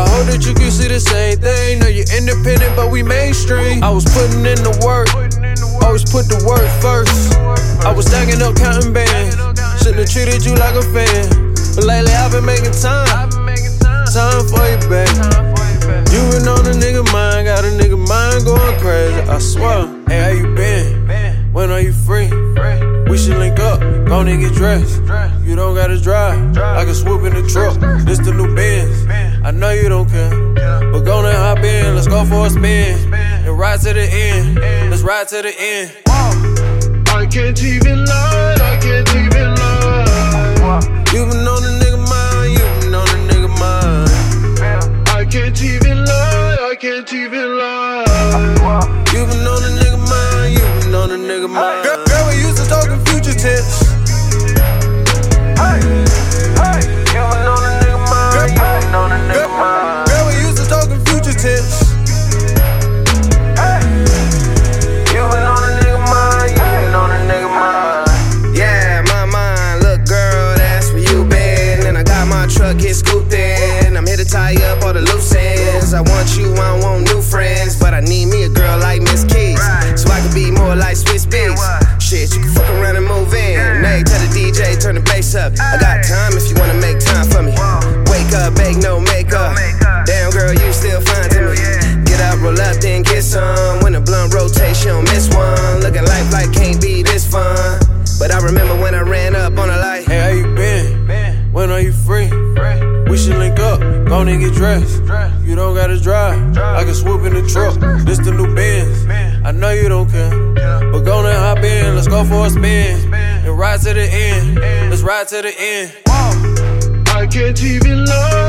I hope that you can see the same thing. Know you're independent, but we mainstream. I was putting in the work, always put the work first. I was stacking up, counting bands. Should've treated you like a fan, but lately I've been making time. Time for you, babe. You been on a nigga mind, got a nigga mind going crazy. I swear. Hey, how you been? When are you free? We should link up, go and get dressed. You don't gotta drive, I can swoop in the truck. This the new Benz, I know you don't care, but go and hop in, let's go for a spin and ride to the end. Let's ride to the end. I can't even lie, I can't even lie. You been on a nigga mind, you been on a nigga mind. I can't even lie, I can't even lie. You been on a nigga mind, you been on a nigga mind. Girl, we used to talking future tense. You been on a nigga mind, you been on a nigga mind. Girl, we used to talking future tense. You been on a nigga mind, you been on a nigga mind. Yeah, my mind, look girl, that's where you been. And I got my truck, get scooped in. I'm here to tie up all the loose ends. I want you, I don't want new friends, but I need me a girl like Miss Keys, so I can be more like Swiss Beats. Shit, you can fuck around and move in. Hey, tell the DJ, turn the bass up. I got time if you wanna make time for me. Wake up, bake no makeup. Damn girl, you still fine to me. Get up, roll up, then get some. When the blunt rotates, you don't miss one. Looking like can't be this fun. But I remember when I ran up on a light. Hey, how you been? When are you free? We should link up, go and get dressed. You don't gotta drive, I can swoop in the truck. This the new Benz, I know you don't care, but go and hop in, let's go for a spin and ride to the end. Let's ride to the end. I can't even lie.